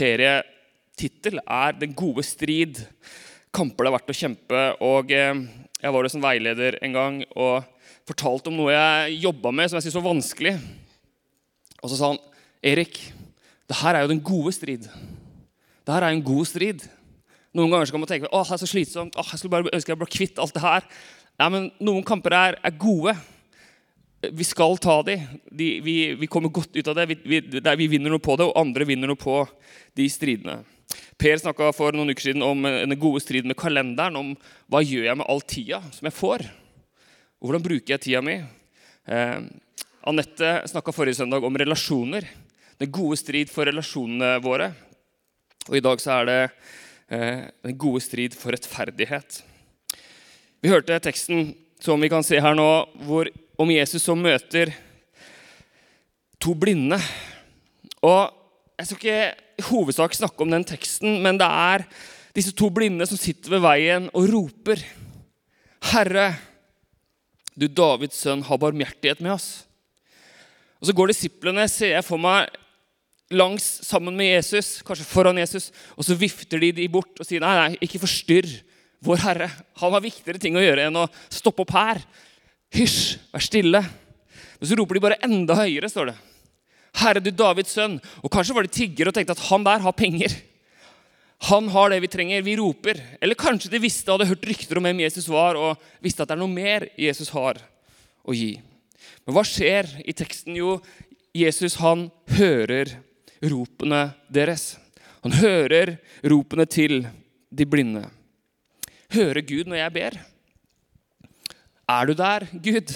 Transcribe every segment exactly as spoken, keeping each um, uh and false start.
serietitel er Den gode strid. Kamper det er verdt å kjempe. Og jeg var jo som veileder en gang og fortalte om noe jeg jobbet med som jeg synes var vanskelig. Og så sa han, Erik, det her er jo den gode strid. Det her er en god strid. Noen ganger så kan man tenke, åh, det er så slitsomt. Åh, jeg skulle bare ønske jeg ble kvitt alt det her. Ja, men noen kamper er, er gode. Vi skal ta de. de vi, vi kommer godt ut av det. Vi, vi, der vi vinner noe på det, og andre vinner noe på de stridene. Per snakket for noen uker siden om en gode strid med kalenderen, om hva gjør jeg med all tida som jeg får? Hvordan bruker jeg tida mi? Eh, Annette snakket forrige søndag om relasjoner. Den gode strid for relasjonene våre. Og i dag så er det eh, den gode strid for rettferdighet. Vi hørte teksten som vi kan se her nå, hvor om Jesus som møter to blinde. Og jeg skal ikke i hovedsak snakke om den teksten, men det er disse to blinde som sitter ved veien og roper, Herre, du Davids sønn, ha barmhjertighet med oss. Og så går disiplene, ser jeg for meg, langs sammen med Jesus, kanskje foran Jesus, og så vifter de de bort og sier, nei, nei, ikke forstyrr vår Herre. Han har viktigere ting å gjøre enn å stoppe opp her. Hysj, vær stille. Men så roper de bare enda høyere, står det. Herre, du Davids sønn. Og kanskje var de tigger og tenkte at han der har penger. Han har det vi trenger, vi roper. Eller kanskje de visste og hadde hørt rykter om hvem Jesus var, og visste at det er noe mer Jesus har å gi. Men hva skjer i teksten? Jo, Jesus han hører ropene deres. Han hører ropene til de blinde. Hører Gud når jeg ber? Er du der, Gud?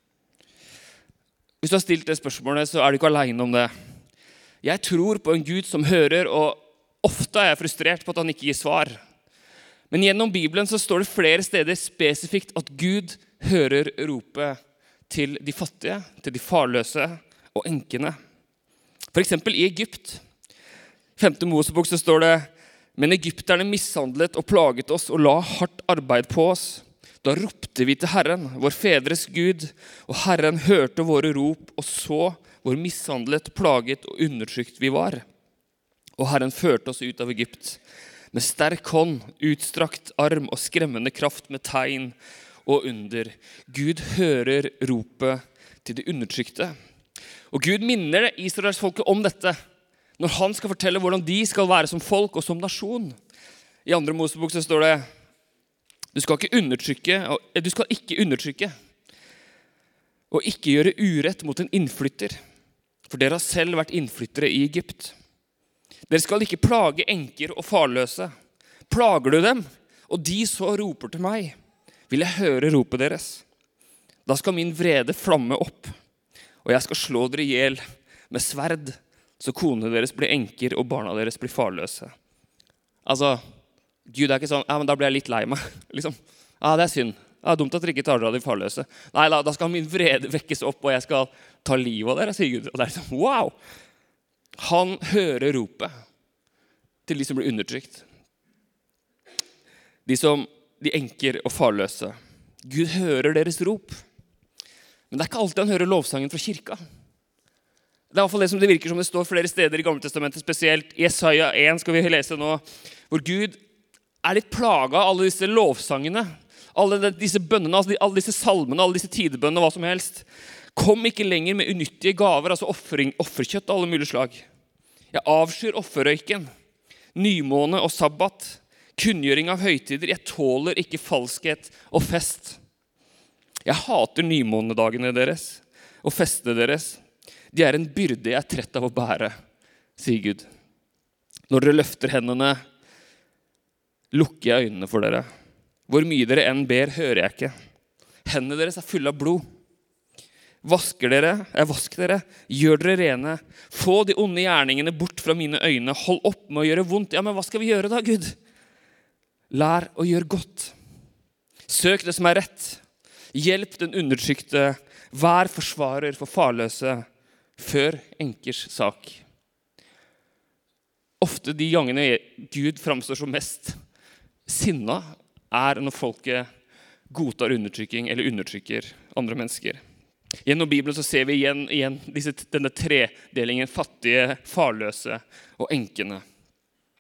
Hvis du har stilt det spørsmålet, så er du ikke alene om det. Jeg tror på en Gud som hører, og ofte er jeg frustrert på at han ikke gir svar. Men gjennom Bibelen så står det flere steder spesifikt at Gud hører ropet til de fattige, til de farløse og enkene. For eksempel i Egypt. I femte Mosebok så står det, men egypterne mishandlet og plaget oss og la hardt arbeid på oss. Da ropte vi til Herren, vår fedres Gud, og Herren hørte våre rop og så hvor mishandlet, plaget og undertrykt vi var. Og Herren førte oss ut av Egypt med sterk hånd, utstrakt arm og skremmende kraft med tegn og under. Gud hører ropet til de undertrykte. Og Gud minner Israels folket om dette når han skal fortelle hvordan de skal være som folk og som nasjon. I andre Mosebok så står det, du skal ikke undertrykke, du skal ikke undertrykke, og ikke gjøre urett mot en innflytter, for dere har selv vært innflyttere i Egypt. Dere skal ikke plage enker og farløse. Plager du dem, og de så roper til meg, vil jeg høre ropet deres. Da skal min vrede flamme opp, og jeg skal slå dere ihjel med sverd, så konene deres blir enker, og barna deres blir farløse. Altså, Gud er ikke sånn, ja, men da blir jeg litt lei meg. Liksom, ja, det er synd. Ja, dumt at dere ikke tar dere av de farløse. Nei, da, da skal min vrede vekkes opp, og jeg skal ta livet av dere, sier Gud. Og det er sånn, wow! Han hører ropet til de som blir undertrykt. De som, de enker og farløse. Gud hører deres rop. Men det er ikke alltid han hører lovsangen fra kirka. Det er i hvert fall det som det virker som det står flere steder i Gamle Testamentet, spesielt i Jesaja én skal vi lese nå, hvor Gud er litt plaget av alle disse lovsangene, alle disse bønnene, alle disse salmene, alle disse tidebønnene, hva som helst. Kom ikke lenger med unyttige gaver, altså offering, offerkjøtt av alle mulige slag. Jeg avskyr offerrøyken, nymåne og sabbat, kunngjøring av høytider. Jeg tåler ikke falskhet og fest. Jeg hater nymånedagene deres og festene deres. De er en byrde jeg er trett av å bære, sier Gud. Når dere løfter hendene, lukker jeg øynene for dere. Hvor mye dere enn ber, hører jeg ikke. Hendene deres er fulle av blod. Vasker dere, jeg vasker dere, gjør dere rene. Få de onde gjerningene bort fra mine øyne. Hold opp med å gjøre vondt. Ja, men hva skal vi gjøre da, Gud? Lær å gjøre godt. Søk det som er rett. Hjelp den undertrykte. Vær forsvarer for farløse. Før enkers sak. Ofte de gangene Gud framstår som mest sinna er når folket godtar undertrykking eller undertrykker andre mennesker. Gjennom Bibelen så ser vi igjen, igjen disse, denne tredelingen, fattige, farløse og enkene.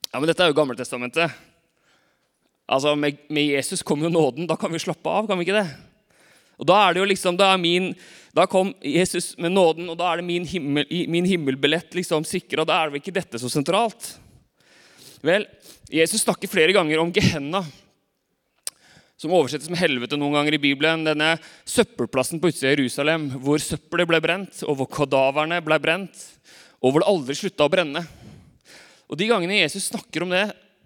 Ja, men dette er jo Gamle testamentet. Altså, med, med Jesus kom jo nåden, da kan vi slappe av, kan vi ikke det? Og da er det jo liksom, da er min, da kom Jesus med nåden, og da er det min, himmel, min himmelbillett liksom sikret, og da er det ikke dette så sentralt. Vel, Jesus snakker flere ganger om Gehenna, som oversettes med helvete noen ganger i Bibelen, denne søppelplassen på utsiden av Jerusalem, hvor søppelet ble brent, og hvor kadaverne ble brent, og hvor det aldri sluttet å brenne. Og de gangene Jesus snakker om det,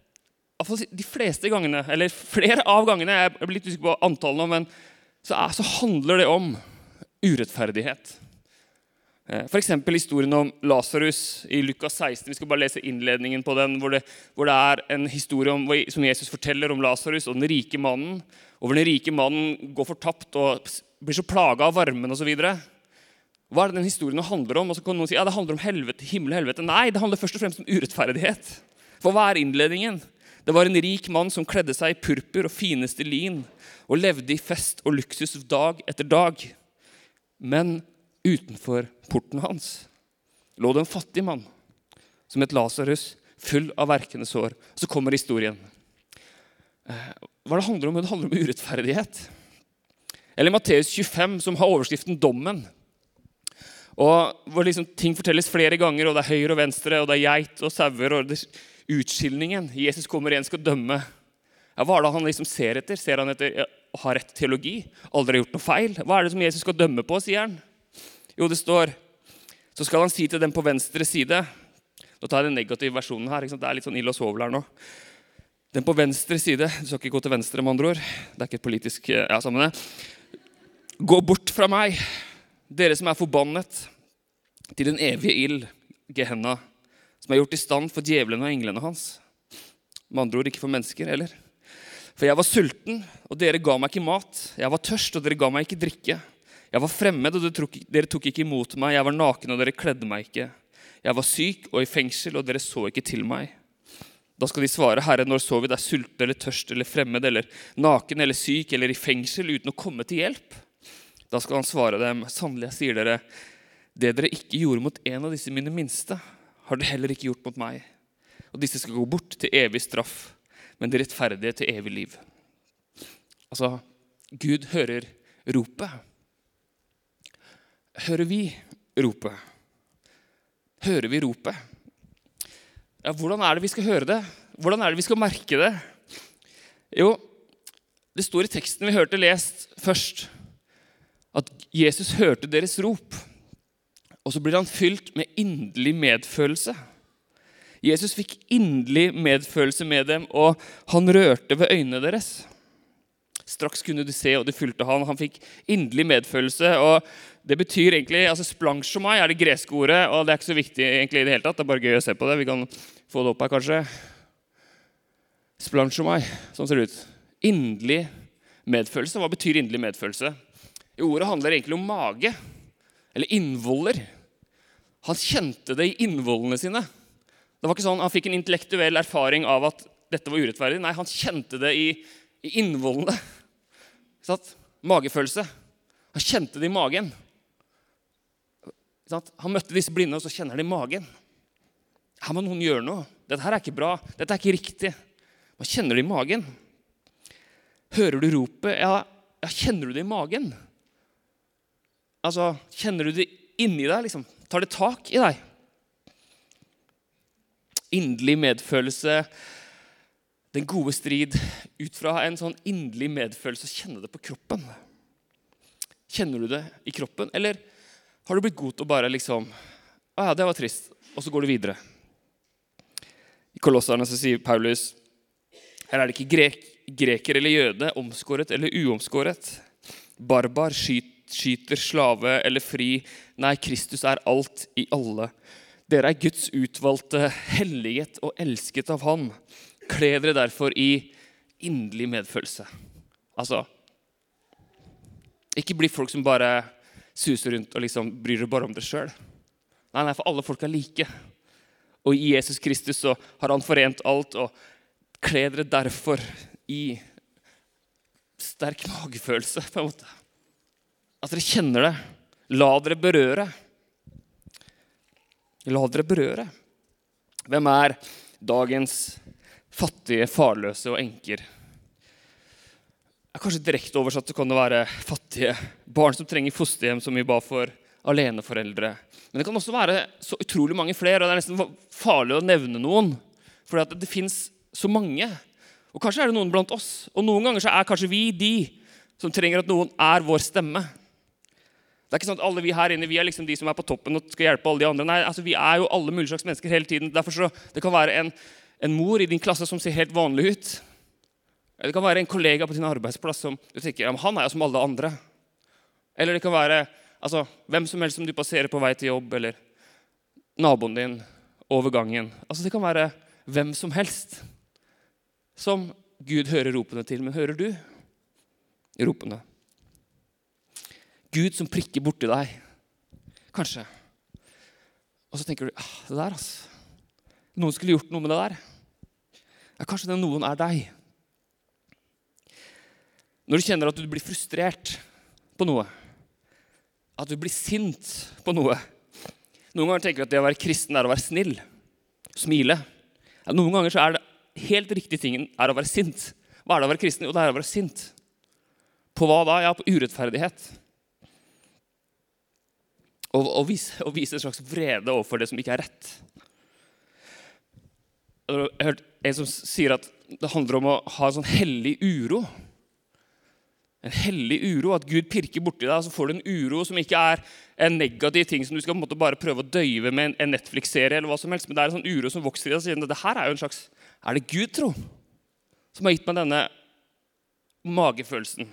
de fleste gangene, eller flere av gangene, jeg er litt usikker på antallene, men så, er, så handler det om urettferdighet. For eksempel historien om Lazarus i Lukas seksten. Vi skal bare lese innledningen på den, hvor det, hvor det er en historie om, som Jesus forteller om Lazarus og den rike mannen, og hvor den rike mannen går fortapt og blir så plaget av varmen og så videre. Hva er det den historien handler om? Og så kan noen si, ja, det handler om helvete, himmel og helvete. Nei, det handler først og fremst om urettferdighet. For hva er innledningen? Det var en rik mann som kledde seg i purpur og fineste lin, og levde i fest og luksus dag etter dag. Men utenfor porten hans lå det en fattig mann, som het Lazarus, full av verkende sår. Så kommer historien. Hva det handler om? Det handler om urettferdighet. Eller Matteus tjuefem, som har overskriften Dommen. Og hvor liksom ting fortelles flere ganger, og det er høyre og venstre, og det er geit og sauer, og det er utskillingen. Jesus kommer igjen, skal dømme. Ja, hva er det han liksom ser etter? Ser han etter å ha rett teologi? Aldri gjort noe feil? Hva er det som Jesus skal dømme på, sier han? Jo, det står, så skal han si til dem på venstre side, nå tar jeg den negative versjonen her, ikke sant? Det er litt sånn ille og sovel her nå. Den på venstre side, du skal ikke gå til venstre med andre ord, det er ikke et politisk, ja, sammen det. Gå bort fra meg, dere som er forbannet, til den evige ild, Gehenna, som er gjort i stand for djevelen og englene hans. Med andre ord, ikke for mennesker, eller? For jeg var sulten, og dere ga meg ikke mat. Jeg var tørst, og dere ga meg ikke drikke. Jeg var fremmed, og dere tok ikke imot meg. Jeg var naken, og dere kledde meg ikke. Jeg var syk og i fengsel, og dere så ikke til meg. Da skal de svare, Herre, når så vi deg sulten eller tørst eller fremmed, eller naken eller syk, eller i fengsel, uten å komme til hjelp? Da skal han svare dem, sannelig jeg sier dere, det dere ikke gjorde mot en av disse mine minste, har dere heller ikke gjort mot meg. Og disse skal gå bort til evig straff, men de rettferdige til evig liv. Altså, Gud hører ropet. Hører vi ropet? Hører vi ropet? Ja, hvordan er det vi skal høre det? Hvordan er det vi skal merke det? Jo, det står i teksten vi hørte lest først, at Jesus hørte deres rop, og så blir han fylt med inderlig medfølelse. Jesus fikk inderlig medfølelse med dem, og han rørte ved øynene deres. Straks kunne du se, og det fylte han. Han fikk inderlig medfølelse, og det betyr egentlig, altså splansjomai er det greske ordet, og det er ikke så viktig egentlig i det hele tatt. Det er bare gøy å se på det. Vi kan få det opp her kanskje. Splansjomai, sånn ser det ut. Inderlig medfølelse. Hva betyr inderlig medfølelse? I ordet handler egentlig om mage, eller innvoller. Han kjente det i innvollene sine. Det var ikke sånn, han fikk en intellektuell erfaring av at dette var urettferdig. Nei, han kjente det i, i innvollene. Magefølelse. Han kjente det i magen. Han møtte disse blinde, og så kjenner han det i magen. Her må noen gjøre noe. Dette her er ikke bra. Dette er ikke riktig. Man kjenner det i magen. Hører du ropet? Ja, ja, kjenner du det i magen? Altså, kjenner du det inni deg, liksom? Tar det tak i deg? Inderlig medfølelse, den gode strid, ut fra en sånn inderlig medfølelse, kjenne det på kroppen. Kjenner du det i kroppen? Eller har du blitt god til å bare liksom, ah ja, det var trist, og så går du videre? I Kolosserne så sier Paulus, her er det ikke grek, greker eller jøde, omskåret eller uomskåret, barbar, skyt, skyter, slave eller fri. Nei, Kristus er alt i alle. Dere er Guds utvalgte, helliget og elsket av han. Kle dere derfor i inderlig medfølelse. Altså, ikke bli folk som bare suser rundt og liksom bryr dere bare om dere selv. Nei, nei, for alle folk er like. Og i Jesus Kristus så har han forent alt, og kle dere derfor i sterk magefølelse, på en måte. At dere kjenner det. La dere berøre. La dere berøre. Hvem er, dagens fattige, farløse og enker. Kanskje direkte oversatt så kan det være fattige barn som trenger fosterhjem, som vi ba for aleneforeldre. Men det kan også være så utrolig mange flere, og det er nesten farlig å nevne noen, for det, det finnes så mange. Og kanskje er det noen blant oss, og noen ganger så er kanskje vi de som trenger at noen er vår stemme. Det er ikke sånn at alle vi her inne, vi er liksom de som er på toppen og skal hjelpe alle de andre. Nei, altså vi er jo alle mulige slags mennesker hele tiden. Derfor så, det kan være en, en mor i din klasse som ser helt vanlig ut. Eller det kan være en kollega på din arbeidsplass som du tenker, ja, men han er jo som alle andre. Eller det kan være altså, hvem som helst som du passerer på vei til jobb, eller naboen din over gangen. Altså det kan være hvem som helst som Gud hører ropene til. Men hører du ropene? Gud som prikker borti deg, kanskje. Og så tenker du, ah, det der altså. Noen skulle gjort noe med det der. Ja, kanskje det noen er deg. Når du kjenner at du blir frustrert på noe, at du blir sint på noe. Noen ganger tenker du at det å være kristen er å være snill, smile. Ja, noen ganger så er det helt riktig tingen er å være sint. Hva er det å være kristen? Jo, det er å være sint. På hva da? Ja, på urettferdighet. Og, og, vise, og vise en slags vrede overfor det som ikke er rett. Jeg har hørt en som sier at det handler om å ha en sånn hellig uro. En hellig uro, at Gud pirker borti deg, og så får du en uro som ikke er en negativ ting som du skal på en måte bare prøve å døyve med en Netflix-serie eller hva som helst, men det er en sånn uro som vokser i deg, og sier at det her er jo en slags, er det Gud, tro, som har gitt meg denne magefølelsen?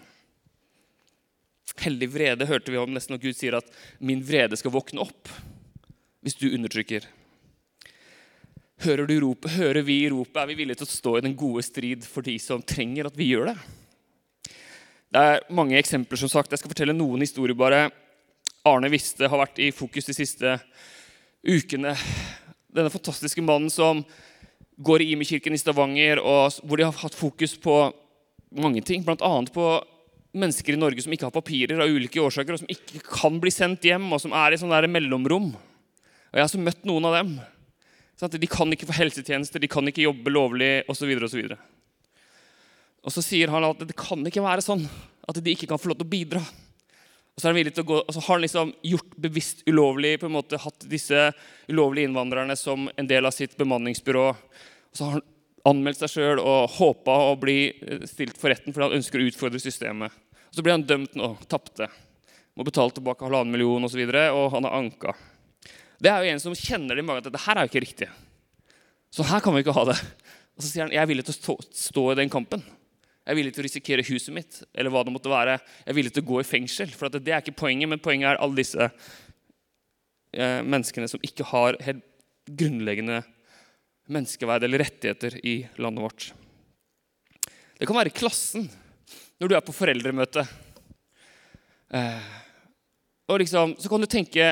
Hellig vrede hørte vi om nesten når Gud sier at min vrede skal våkne opp hvis du undertrykker. Hører du ropet, hører vi i ropet, er vi villige til å stå i den gode strid for de som trenger at vi gjør det? Det er mange eksempler som sagt. Jeg skal fortelle noen historier bare. Arne Viste har vært i fokus de siste ukene. Denne fantastiske mannen som går i Imi-kirken i Stavanger, og hvor de har hatt fokus på mange ting, blant annet på mennesker i Norge som ikke har papirer av ulike årsaker, og som ikke kan bli sendt hjem, og som er i sånne der mellomrom. Og jeg har så møtt noen av dem. De kan ikke få helsetjenester, de kan ikke jobbe lovlig, og så videre, og så videre. Og så sier han at det kan ikke være sånn, at de ikke kan få lov til å bidra. Og så, er han villig til å gå, og så har han liksom gjort bevisst ulovlig, på en måte hatt disse ulovlige innvandrerne som en del av sitt bemanningsbyrå. Og så har han anmeldt seg selv og håpet å bli stilt for retten fordi han ønsker å utfordre systemet. Og så blir han dømt nå, tappte. Må betale tilbake halvannen million og så videre, og han har anka. Det er jo en som kjenner det i magen at dette her er jo ikke riktig. Så her kan vi ikke ha det. Og så sier han, jeg er villig til å stå, stå i den kampen. Jeg er villig til å risikere huset mitt, eller hva det måtte være. Jeg er villig til å gå i fengsel, for det er ikke poenget, men poenget er alle disse eh, menneskene som ikke har helt grunnleggende menneskeverd eller rettigheter i landet vårt. Det kan være i klassen, når du er på foreldremøte. Eh, og liksom, så kan du tenke,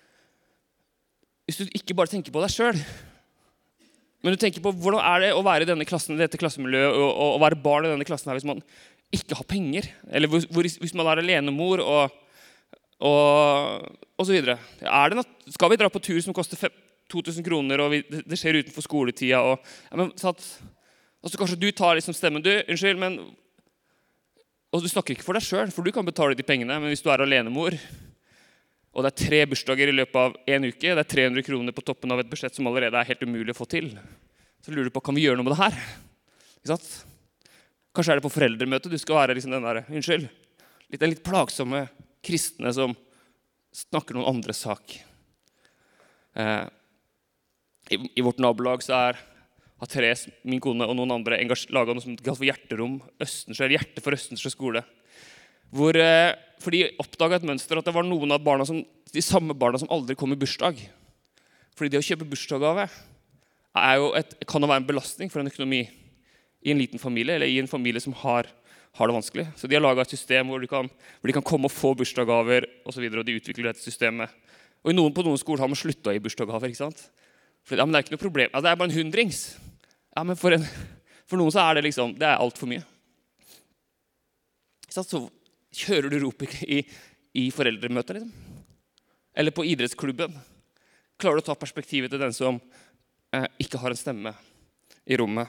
hvis du ikke bare tenker på deg selv, men du tenker på hvordan er det å være i denne klassen, i dette klassemiljøet, og, og, og være barn i denne klassen her hvis man ikke har penger, eller hvor, hvor, hvis man er alenemor, og, og, og så videre. Er det noe, skal vi dra på tur som koster to tusen kroner, og vi, det skjer utenfor skoletida, og, ja, men, så at, altså, kanskje du tar liksom stemmen, du, unnskyld, men, og du snakker ikke for deg selv, for du kan betale de pengene, men hvis du er alenemor, og det er tre bursdager i løpet av en uke, det er tre hundre kroner på toppen av et budsjett som allerede er helt umulig å få til, så lurer du på, kan vi gjøre noe med det her? Ikke sant? Kanskje er det på foreldremøte du skal være liksom den der, unnskyld, litt, en litt plagsomme kristne som snakker noen andres sak. Eh, i, I vårt nabolag så er, har Therese, min kone og noen andre laget noe som kalles for Hjerterom Østensjø, Hjerte for Østensjø skole. Hvor, eh, for de oppdaget et mønster at det var noen av barna som, de samme barna som aldri kom i bursdag. Fordi det å kjøpe bursdagsgave er jo et, kan jo være en belastning for en økonomi i en liten familie, eller i en familie som har, har det vanskelig. Så de har laget et system hvor de kan, hvor de kan komme og få bursdagsgaver, og så videre, og de utvikler dette systemet. Og i noen, på noen skoler har man sluttet å gi bursdagsgaver, ikke sant? For, ja, men det er ikke noe problem. Ja, det er bare en hundrings. Ja, men for, en, for noen så er det liksom, det er alt for mye. Ikke sant? Så kjører du ropet i, i foreldremøter, liksom? Eller på idrettsklubben? Klarer du å ta perspektivet til den som eh, ikke har en stemme? i rommet.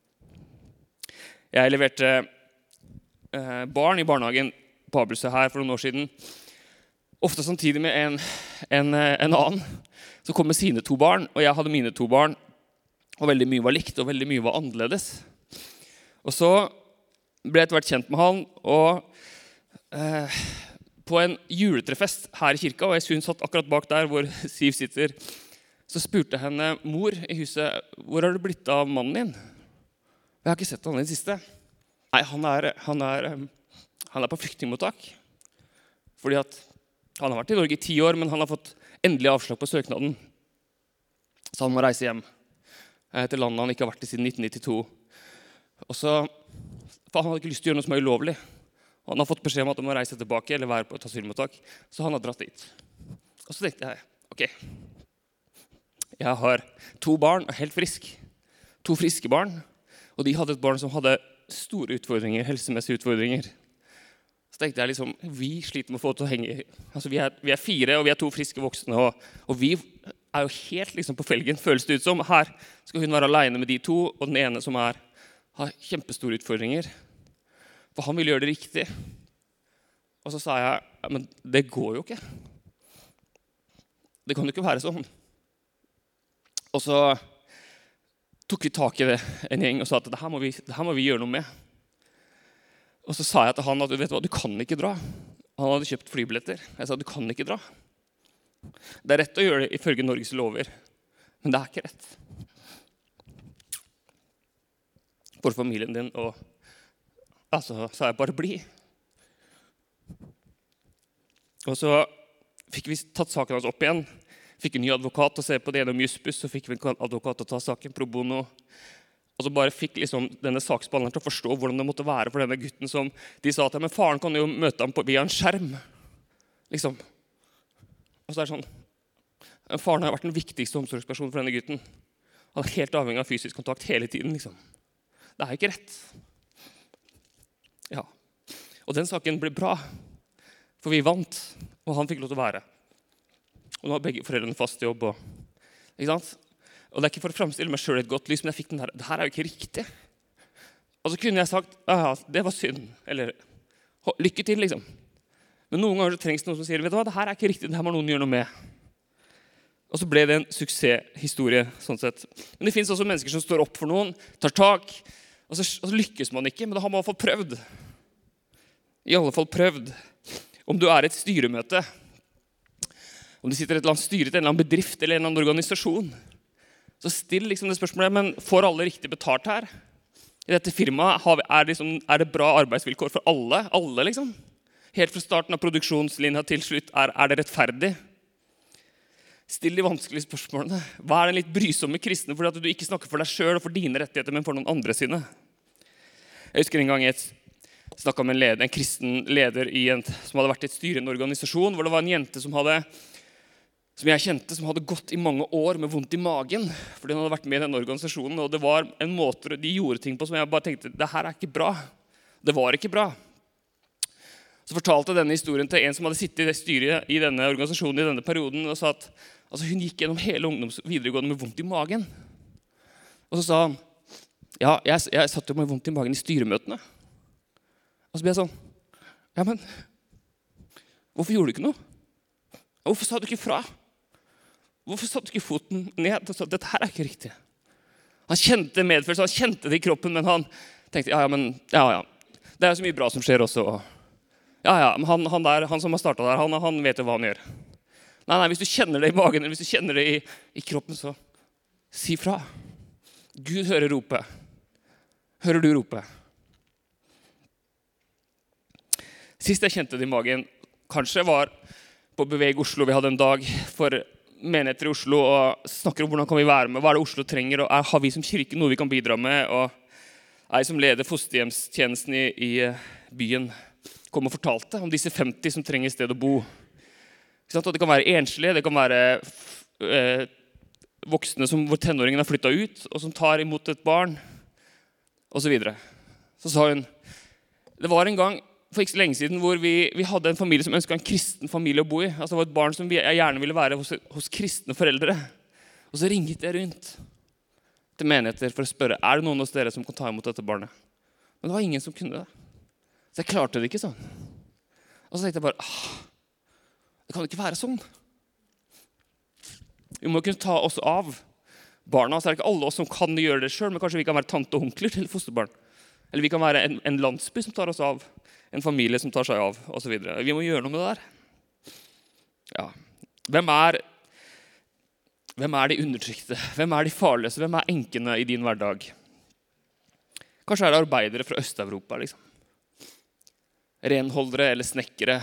Jeg leverte eh, barn i barnehagen på Abelsø her for noen år siden. Ofte samtidig med en, en, en annen som kom med sine to barn, og jeg hadde mine to barn. Og veldig mye var likt, og veldig mye var annerledes. Og så ble jeg etter hvert kjent med han, og eh, på en juletrefest her i kirka, og jeg synes satt akkurat bak der hvor Siv sitter, så spurte henne mor i huset, hvor har det blitt av mannen din? Jeg har ikke sett han i det siste. Nei, han er, han er, han er på flyktningmottak. Fordi at han har vært i Norge i ti år, men han har fått endelig avslag på søknaden. Så han må reise hjem til landet han ikke har vært i siden nitten nittito. Og så, for han hadde ikke lyst til å gjøre noe som er ulovlig. Han har fått beskjed om at han må reise tilbake eller være på et asylmottak. Så han har dratt dit. Og så tenkte jeg, ok, jeg har to barn, og helt frisk. To friske barn. Og de hadde et barn som hadde store utfordringer, helsemessige utfordringer. Så tenkte jeg liksom, vi sliter med å få til å henge. Altså vi er, vi er fire, og vi er to friske voksne, og, og vi er jo helt liksom på felgen, føles det ut som. Her skal hun være alene med de to, og den ene som er, har kjempestore utfordringer. For han ville gjøre det riktig. Og så sa jeg, ja, men det går jo ikke. Det kan jo ikke være sånn. Og så tok vi tak i det en gjeng og sa at det her må vi, det her må vi gjøre noe med. Og så sa jeg til han at du vet hva, du kan ikke dra. Han hadde kjøpt flybilletter. Jeg sa du kan ikke dra. Det er rett å gjøre det ifølge Norges lover, men det er ikke rett. For familien din, og altså, sa jeg bare bli. Og så fikk vi tatt saken hans opp igjen. Fikk en ny advokat å se på det gjennom Jussbuss, så fikk vi en advokat å ta saken pro bono. Og så bare fikk liksom denne saksbehandleren til å forstå hvordan det måtte være for denne gutten som de sa til, men faren kan jo møte ham på, via en skjerm. Liksom. Og så er det sånn, faren har vært den viktigste omsorgspersonen for denne gutten. Han er helt avhengig av fysisk kontakt hele tiden, liksom. Det er ikke rett. Ja. Og den saken ble bra, for vi vant, og han fikk lov til å være. Og nå har begge foreldrene fast jobb. Og, ikke sant? Og det er ikke for å fremstille meg selv i et godt lys, men jeg fikk den der, det her er jo ikke riktig. Og så kunne jeg sagt, ja, det var synd, eller lykke til, liksom. Men noen ganger trengs det noen som sier, vet du hva, det her er ikke riktig, det her må noen gjøre noe med. Og så ble det en suksesshistorie, sånn sett. Men det finnes også mennesker som står opp for noen, tar tak, og så, og så lykkes man ikke, men da har man i alle fall prøvd. I alle fall prøvd. Om du er i et styremøte, om du sitter i et eller annet styre til en eller annen bedrift eller en eller annen organisasjon, så still liksom det spørsmålet, men får alle riktig betalt her? I dette firmaet er det, liksom, er det bra arbeidsvilkår for alle? Alle liksom? Helt fra starten av produksjonslinja til slutt, er, er det rettferdig? Still de vanskelige spørsmålene. Hva er den litt brysomme kristne fordi at du ikke snakker for deg selv og for dine rettigheter, men for noen andre sine? Jeg husker en gang jeg snakket med en, leder, en kristen leder i en, som hadde vært i et styre i en organisasjon, hvor det var en jente som hadde som jeg kjente, som hadde gått i mange år med vondt i magen, fordi hun hadde vært med i den organisasjonen, og det var en måte de gjorde ting på som jeg bare tenkte, det her er ikke bra. Det var ikke bra. Så fortalte denne historien til en som hadde sittet i det styret i denne organisasjonen i denne perioden, og sa at altså, hun gikk gjennom hele ungdoms videregående med vondt i magen. Og så sa han, ja, jeg, jeg satt jo med vondt i magen i styremøtene. Og så ble jeg sånn, ja, men hvorfor gjorde du ikke noe? Hvorfor sa du ikke fra? Hvorfor satte du ikke foten ned og sa, dette her er ikke riktig? Han kjente medfølelse, han kjente det i kroppen, men han tenkte, ja, ja, men, ja, ja. Det er jo så mye bra som skjer også. Ja, ja, men han, han, der, han som har startet der, han, han vet jo hva han gjør. Nei, nei, hvis du kjenner det i magen, eller hvis du kjenner det i, i kroppen, så si fra. Gud hører ropet. Hører du ropet? Sist jeg kjente det i magen, kanskje var på Beveg Oslo. Vi hadde en dag for menigheter i Oslo og snakker om hvordan kan vi være med, hva er det Oslo trenger, og er, har vi som kirke noe vi kan bidra med, og jeg som leder fosterhjemstjenesten i, i byen kom og fortalte om disse femti som trenger sted å bo. Og det kan være enslige, det kan være eh, voksne som, hvor tenåringen har flyttet ut, og som tar imot et barn, og så videre. Så sa hun, det var en gang for ikke så lenge siden hvor vi, vi hadde en familie som ønsket en kristen familie å bo i. Altså det var et barn som vi, jeg gjerne ville være hos, hos kristne foreldre. Og så ringet jeg rundt til menigheter for å spørre, er det noen hos dere som kan ta imot dette barnet? Men det var ingen som kunne det. Så jeg klarte det ikke sånn. Og så tenkte jeg bare, ah, det kan ikke være sånn. Vi må kunne ta oss av barna, så er det ikke alle oss som kan gjøre det selv, men kanskje vi kan være tante og onkler til fosterbarn. Eller vi kan være en, en landsby som tar oss av, en familie som tar seg av, og så videre. Vi må gjøre noe med det der. Ja. Hvem er, hvem er de undertrykte? Hvem er de farløse? Hvem er enkene i din hverdag? Kanskje er det arbeidere fra Øst-Europa, liksom. Renholdere eller snekkere,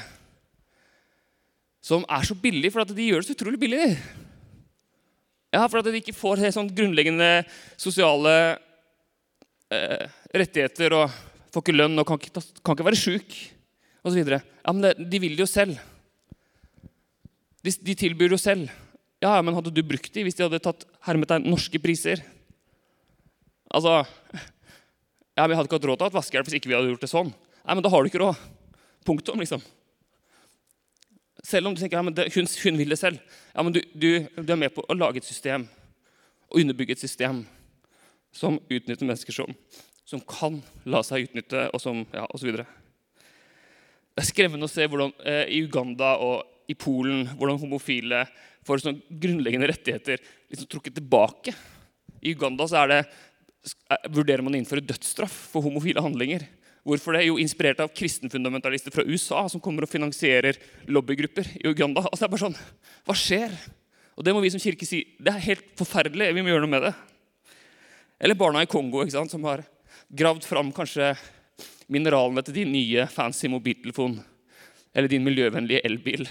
som er så billige for at de gjør det så utrolig billig. Ja, for at de ikke får helt sånn grunnleggende sosiale eh, rettigheter, og får ikke lønn, og kan ikke, kan ikke være syk, og så videre. Ja, men det, de vil det jo selv. De, de tilbyr jo selv. Ja, men hadde du brukt de hvis de hadde tatt hermetegn norske priser? Altså, ja, vi hadde ikke hatt råd til å ha et vaskehjelp hvis ikke vi hadde gjort det sånn. Nei, men da har du ikke råd. Punktum, liksom. Selv om du tenker, ja, men det, hun, hun vil det selv. Ja, men du, du, du er med på å lage et system, og underbygge et system som utnytter mennesker som, som kan la seg utnytte, og som, ja, og så videre. Det er skremmende å se hvordan eh, i Uganda og i Polen, hvordan homofile får sånne grunnleggende rettigheter liksom trukket tilbake. I Uganda så er det, vurderer man å innføre dødsstraff for homofile handlinger. Hvorfor det? Jo, inspirert av kristenfundamentalister fra U S A som kommer og finansierer lobbygrupper i Uganda. Altså det er bare sånn, hva skjer? Og det må vi som kirke si, det er helt forferdelig, vi må gjøre noe med det. Eller barna i Kongo, ikke sant, som har gravd fram kanskje mineralene til din nye fancy mobiltelefon, eller din miljøvennlige elbil.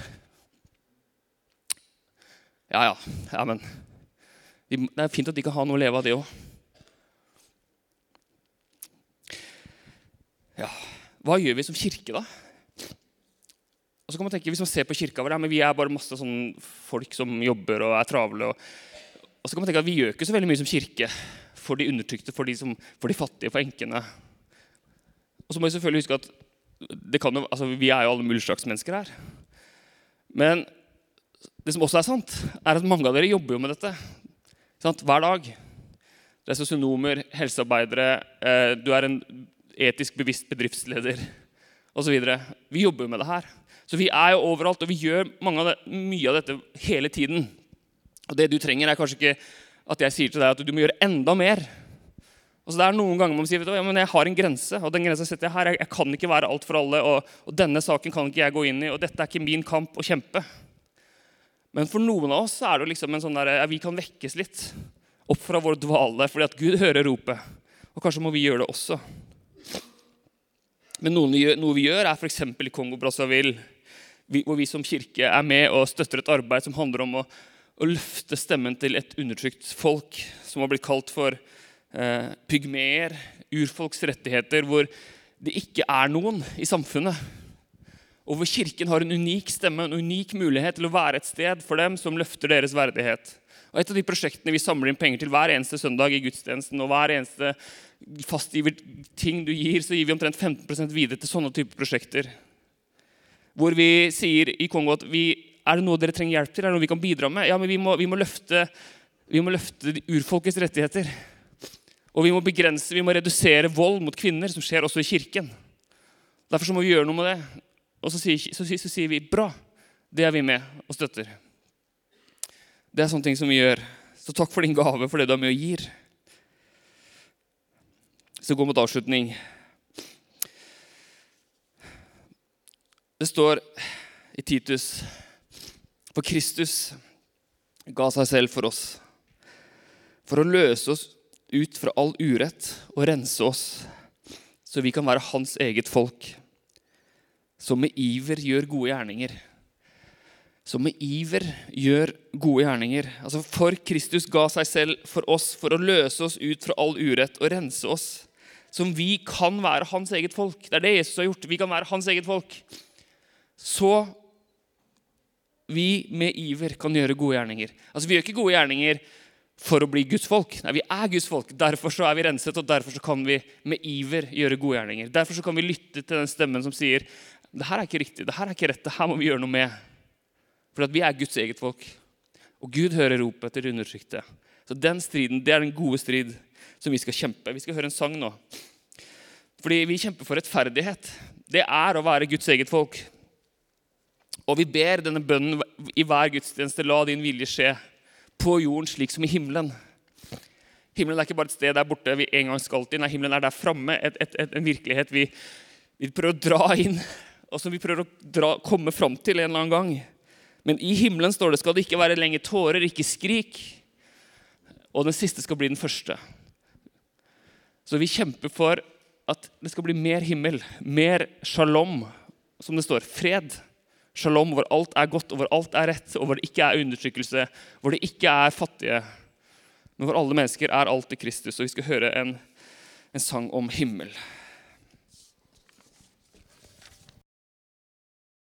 Ja, ja, ja, men det er fint at de kan ha noe å leve av det også. Ja, hva gjør vi som kirke da? Og så kan man tenke, hvis man ser på kirka vår, ja, men vi er bare masse sånn folk som jobber og er travle. Og, og så kan man tenke at vi gjør ikke så veldig mye som kirke for de undertrykte, for de, som, for de fattige, for enkene. Og så må vi selvfølgelig huske at det kan jo, altså, vi er jo alle mulige slags mennesker her. Men det som også er sant, er at mange av dere jobber jo med dette. Sant? Hver dag. Det er sosionomer, helsearbeidere, eh, du er en etisk bevisst bedriftsleder, og så videre. Vi jobber med det her. Så vi er jo overalt, og vi gjør mange av det, mye av dette hele tiden. Og det du trenger er kanskje ikke at jeg sier til deg at du må gjøre enda mer. Og så det er noen ganger man sier, ja, men jeg har en grense, og den grensen setter jeg her. Jeg, jeg kan ikke være alt for alle, og, og denne saken kan ikke jeg gå inn i, og dette er ikke min kamp å kjempe. Men for noen av oss er det liksom en sånn der, ja, vi kan vekkes litt opp fra vår dvale, fordi at Gud hører ropet. Og kanskje må vi gjøre det også. Men noe vi gjør, noe vi gjør er for eksempel i Kongo-Brazzaville, hvor vi som kirke er med og støtter et arbeid som handler om å, å løfte stemmen til et undertrykt folk som har blitt kalt for eh, pygmeer, urfolks rettigheter, hvor det ikke er noen i samfunnet. Og hvor kirken har en unik stemme, en unik mulighet til å være et sted for dem som løfter deres verdighet. Og et av de prosjektene vi samler inn penger til hver eneste søndag i gudstjenesten, og hver eneste fastgiver ting du gir, så gir vi omtrent femten prosent videre til sånne typer prosjekter. Hvor vi sier i Kongo at vi, er det noe dere trenger hjelp til? Er det noe vi kan bidra med? Ja, men vi må, vi må, løfte, vi må løfte urfolkets rettigheter. Og vi må begrense, vi må redusere vold mot kvinner, som skjer også i kirken. Derfor så må vi gjøre noe med det. Og så sier, så, så sier vi, bra, det er vi med og støtter. Det er sånne ting som vi gjør. Så takk for din gave, for det du er med og gir. Så gå mot avslutning. Det står i Titus, for Kristus ga seg selv for oss, for å løse oss ut fra all urett og rense oss, så vi kan være hans eget folk, som med iver gjør gode gjerninger. Som med iver gjør gode gjerninger. Altså for Kristus ga seg selv for oss, for å løse oss ut fra all urett og rense oss, som vi kan være hans eget folk. Det er det Jesus har gjort. Vi kan være hans eget folk. Så vi med iver kan gjøre gode gjerninger. Altså vi gjør ikke gode gjerninger for å bli Guds folk. Nei, vi er Guds folk. Derfor så er vi renset, og derfor så kan vi med iver gjøre gode gjerninger. Derfor så kan vi lytte til den stemmen som sier, det her er ikke riktig, det her er ikke rett, det her må vi gjøre noe med. For at vi er Guds eget folk. Og Gud hører ropet til undertrykte. Så den striden, det er den gode strid som vi skal kjempe. Vi skal høre en sang nå. Fordi vi kjemper for rettferdighet. Det er å være Guds eget folk. Og vi ber denne bønnen i hver gudstjeneste, la din vilje skje på jorden slik som i himmelen. Himmelen er ikke bare et sted der borte vi en gang skal til. Nei, himmelen er der fremme, et, et, et, en virkelighet vi, vi prøver å dra inn, og som vi prøver å dra, komme frem til en eller annen gang. Men i himmelen står det, skal det ikke være lenger tårer, ikke skrik. Og den siste skal bli den første. Så vi kjemper for at det skal bli mer himmel, mer shalom, som det står, fred. Shalom, hvor alt er godt, og hvor alt er rett, og hvor det ikke er undertrykkelse, hvor det ikke er fattige, men hvor alle mennesker er alt i Kristus. Og vi skal høre en, en sang om himmel.